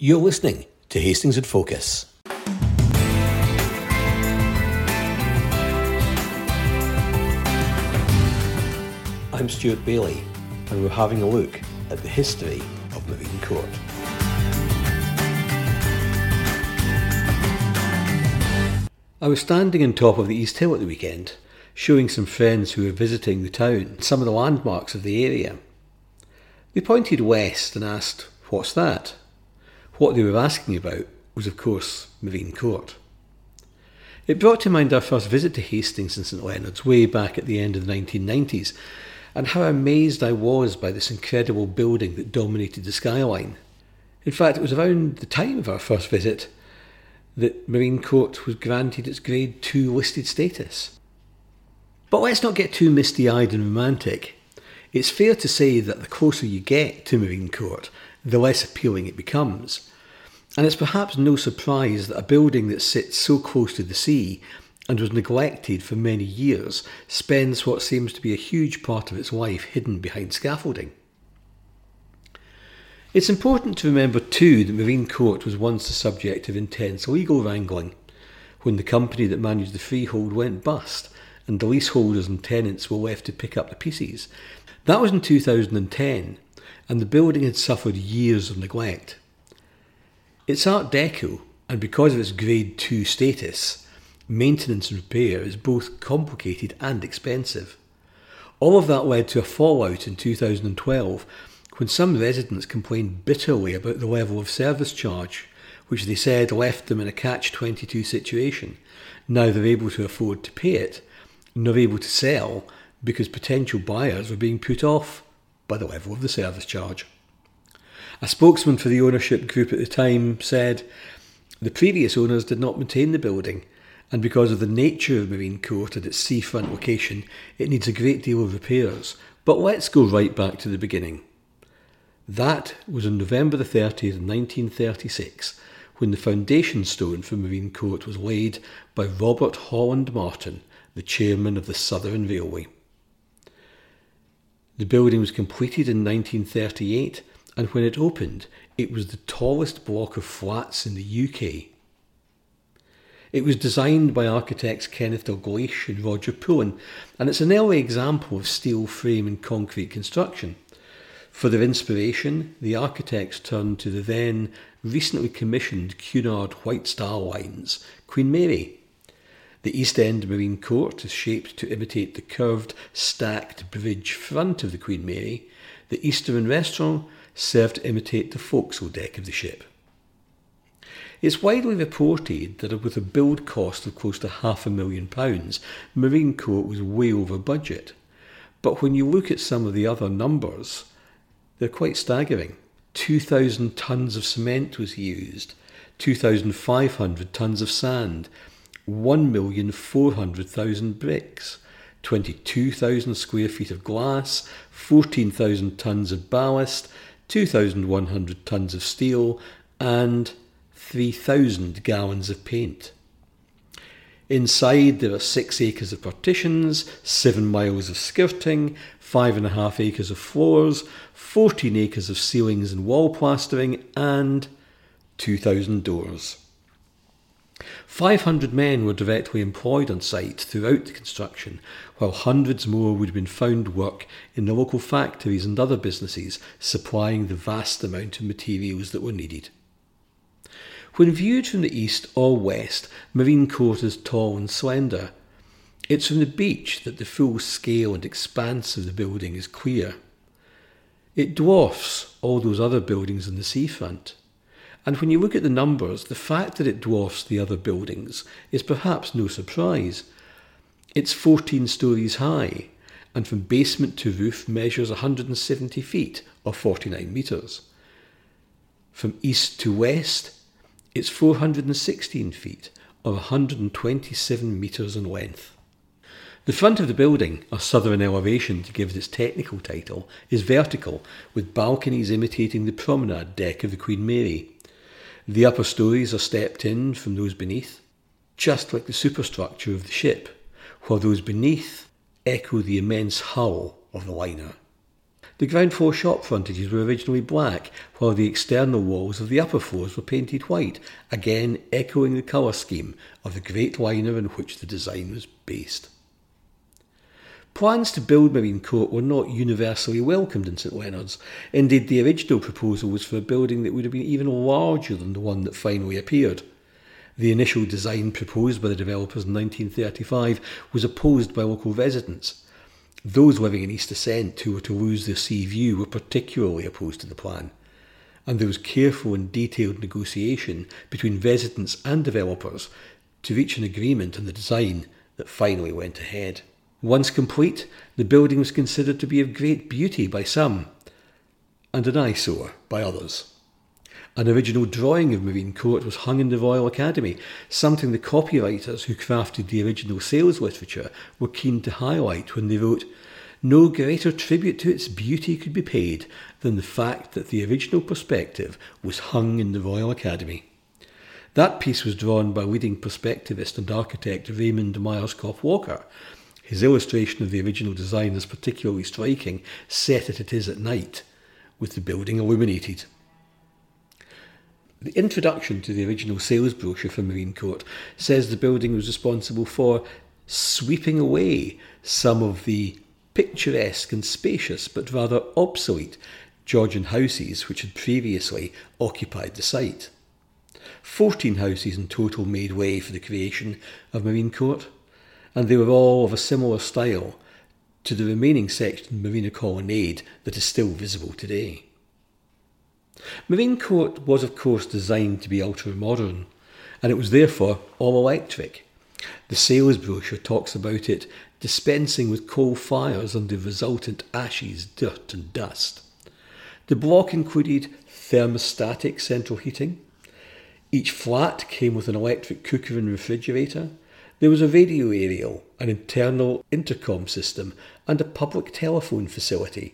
You're listening to Hastings in Focus. I'm Stuart Bailey, and we're having a look at the history of Marine Court. I was standing on top of the East Hill at the weekend, showing some friends who were visiting the town some of the landmarks of the area. They pointed west and asked, "What's that?" What they were asking about was, of course, Marine Court. It brought to mind our first visit to Hastings and St Leonards way back at the end of the 1990s, and how amazed I was by this incredible building that dominated the skyline. In fact, it was around the time of our first visit that Marine Court was granted its Grade 2 listed status. But let's not get too misty-eyed and romantic. It's fair to say that the closer you get to Marine Court, the less appealing it becomes. And it's perhaps no surprise that a building that sits so close to the sea and was neglected for many years spends what seems to be a huge part of its life hidden behind scaffolding. It's important to remember too that Marine Court was once the subject of intense legal wrangling when the company that managed the freehold went bust and the leaseholders and tenants were left to pick up the pieces. That was in 2010, and the building had suffered years of neglect. It's Art Deco, and because of its Grade 2 status, maintenance and repair is both complicated and expensive. All of that led to a fallout in 2012 when some residents complained bitterly about the level of service charge, which they said left them in a catch-22 situation. Now they're able to afford to pay it, nor able to sell because potential buyers were being put off by the level of the service charge. A spokesman for the ownership group at the time said, "The previous owners did not maintain the building, and because of the nature of Marine Court and its seafront location, it needs a great deal of repairs. But let's go right back to the beginning." That was on November the 30th, 1936, when the foundation stone for Marine Court was laid by Robert Holland Martin, the chairman of the Southern Railway. The building was completed in 1938, and when it opened, it was the tallest block of flats in the UK. It was designed by architects Kenneth Dalgleish and Roger Pullen, and it's an early example of steel frame and concrete construction. For their inspiration, the architects turned to the then recently commissioned Cunard White Star Line's Queen Mary. The East End Marine Court is shaped to imitate the curved, stacked bridge front of the Queen Mary. The Eastern Restaurant served to imitate the forecastle deck of the ship. It's widely reported that with a build cost of close to £500,000, Marine Court was way over budget. But when you look at some of the other numbers, they're quite staggering. 2,000 tonnes of cement was used, 2,500 tonnes of sand, 1,400,000 bricks, 22,000 square feet of glass, 14,000 tonnes of ballast, 2,100 tonnes of steel, and 3,000 gallons of paint. Inside there are 6 acres of partitions, 7 miles of skirting, 5.5 acres of floors, 14 acres of ceilings and wall plastering, and 2,000 doors. 500 men were directly employed on site throughout the construction, while hundreds more would have been found work in the local factories and other businesses supplying the vast amount of materials that were needed. When viewed from the east or west, Marine Court is tall and slender. It's from the beach that the full scale and expanse of the building is clear. It dwarfs all those other buildings in the seafront. And when you look at the numbers, the fact that it dwarfs the other buildings is perhaps no surprise. It's 14 stories high, and from basement to roof measures 170 feet, or 49 metres. From east to west, it's 416 feet, or 127 metres in length. The front of the building, or southern elevation to give it its technical title, is vertical, with balconies imitating the promenade deck of the Queen Mary. The upper stories are stepped in from those beneath, just like the superstructure of the ship, while those beneath echo the immense hull of the liner. The ground floor shop frontages were originally black, while the external walls of the upper floors were painted white, again echoing the colour scheme of the great liner on which the design was based. Plans to build Marine Court were not universally welcomed in St Leonards. Indeed, the original proposal was for a building that would have been even larger than the one that finally appeared. The initial design proposed by the developers in 1935 was opposed by local residents. Those living in East Ascent who were to lose their sea view were particularly opposed to the plan, and there was careful and detailed negotiation between residents and developers to reach an agreement on the design that finally went ahead. Once complete, the building was considered to be of great beauty by some, and an eyesore by others. An original drawing of Marine Court was hung in the Royal Academy, something the copywriters who crafted the original sales literature were keen to highlight when they wrote, "No greater tribute to its beauty could be paid than the fact that the original perspective was hung in the Royal Academy." That piece was drawn by leading perspectivist and architect Raymond Myerscough Walker. His illustration of the original design is particularly striking, set as it is at night, with the building illuminated. The introduction to the original sales brochure for Marine Court says the building was responsible for sweeping away some of the picturesque and spacious but rather obsolete Georgian houses which had previously occupied the site. 14 houses in total made way for the creation of Marine Court, and they were all of a similar style to the remaining section of Marina Colonnade that is still visible today. Marine Court was of course designed to be ultra-modern, and it was therefore all electric. The sales brochure talks about it dispensing with coal fires and the resultant ashes, dirt and dust. The block included thermostatic central heating. Each flat came with an electric cooker and refrigerator. There was a radio aerial, an internal intercom system, and a public telephone facility.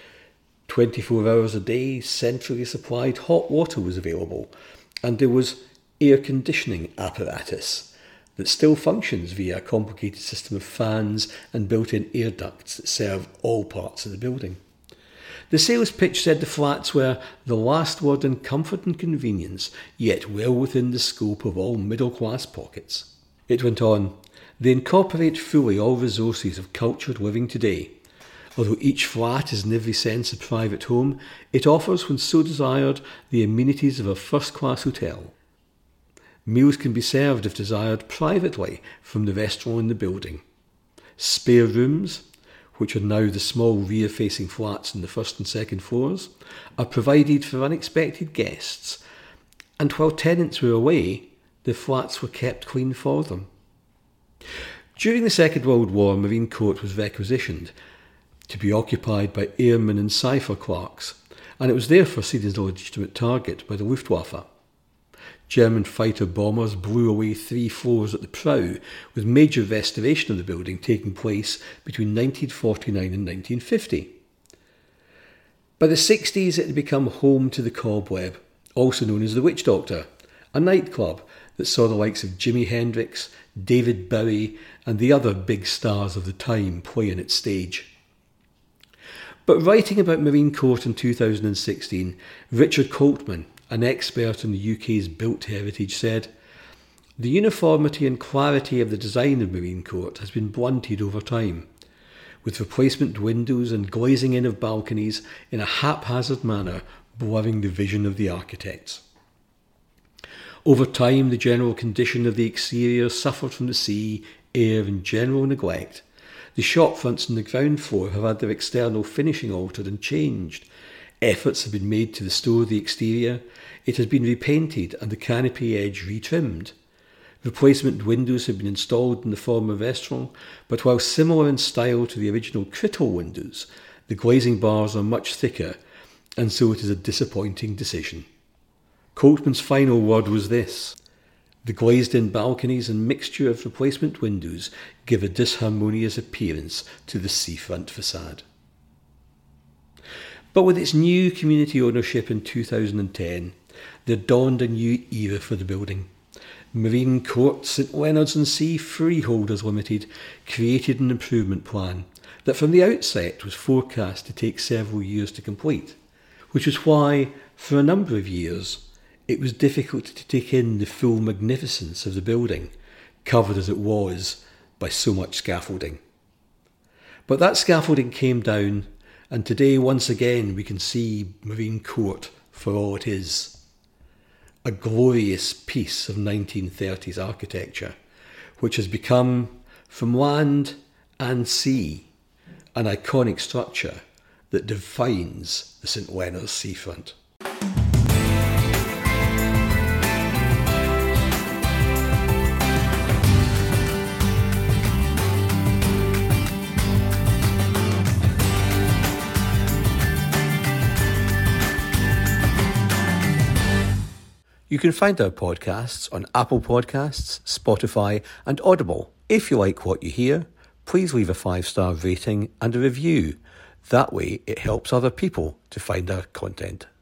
24 hours a day, centrally supplied hot water was available, and there was air conditioning apparatus that still functions via a complicated system of fans and built-in air ducts that serve all parts of the building. The sales pitch said the flats were the last word in comfort and convenience, yet well within the scope of all middle-class pockets. It went on, "They incorporate fully all resources of cultured living today. Although each flat is in every sense a private home, it offers, when so desired, the amenities of a first-class hotel. Meals can be served, if desired, privately from the restaurant in the building. Spare rooms, which are now the small rear-facing flats on the first and second floors, are provided for unexpected guests, and while tenants were away, the flats were kept clean for them." During the Second World War, Marine Court was requisitioned to be occupied by airmen and cipher clerks, and it was therefore seen as a legitimate target by the Luftwaffe. German fighter bombers blew away 3 floors at the prow, with major restoration of the building taking place between 1949 and 1950. By the 60s it had become home to the Cobweb, also known as the Witch Doctor, a nightclub that saw the likes of Jimi Hendrix, David Bowie and the other big stars of the time play on its stage. But writing about Marine Court in 2016, Richard Coltman, an expert in the UK's built heritage, said, "The uniformity and clarity of the design of Marine Court has been blunted over time, with replacement windows and glazing in of balconies in a haphazard manner blurring the vision of the architects. Over time, the general condition of the exterior suffered from the sea, air and general neglect. The shop fronts on the ground floor have had their external finishing altered and changed. Efforts have been made to restore the exterior. It has been repainted and the canopy edge retrimmed. Replacement windows have been installed in the former restaurant, but while similar in style to the original Crittall windows, the glazing bars are much thicker, and so it is a disappointing decision." Coltman's final word was this: "The glazed-in balconies and mixture of replacement windows give a disharmonious appearance to the seafront facade." But with its new community ownership in 2010, there dawned a new era for the building. Marine Court St Leonards-on-Sea Freeholders Limited created an improvement plan that from the outset was forecast to take several years to complete, which was why, for a number of years, it was difficult to take in the full magnificence of the building, covered as it was by so much scaffolding. But that scaffolding came down, and today once again we can see Marine Court for all it is. A glorious piece of 1930s architecture, which has become, from land and sea, an iconic structure that defines the St Leonards seafront. You can find our podcasts on Apple Podcasts, Spotify and Audible. If you like what you hear, please leave a 5-star rating and a review. That way it helps other people to find our content.